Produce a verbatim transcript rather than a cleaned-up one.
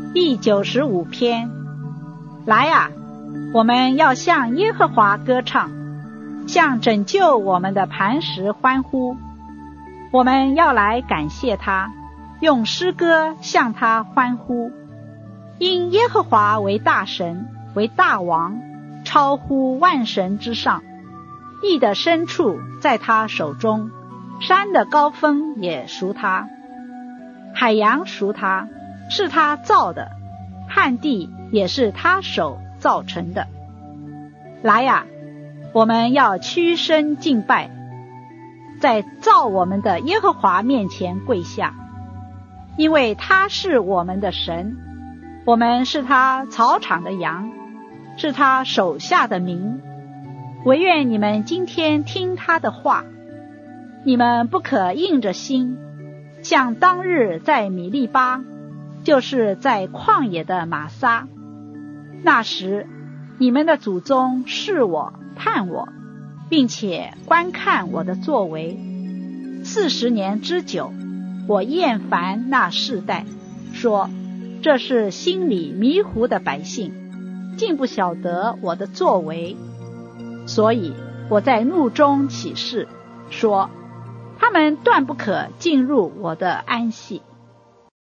第九十五篇。来啊，我们要向耶和华歌唱，向拯救我们的磐石欢呼。我们要来感谢他，用诗歌向他欢呼。因耶和华为大神，为大王，超乎万神之上。地的深处在他手中，山的高峰也属他，海洋属他，是他造的，旱地也是他手造成的。来呀，我们要屈身敬拜，在造我们的耶和华面前跪下，因为他是我们的神，我们是他草场的羊，是他手下的民。惟愿你们今天听他的话，你们不可硬着心，像当日在米利巴，就是在旷野的玛撒。那时你们的祖宗视我盼我，并且观看我的作为。四十年之久，我厌烦那世代，说这是心里迷糊的百姓，竟不晓得我的作为。所以我在怒中起誓，说他们断不可进入我的安息。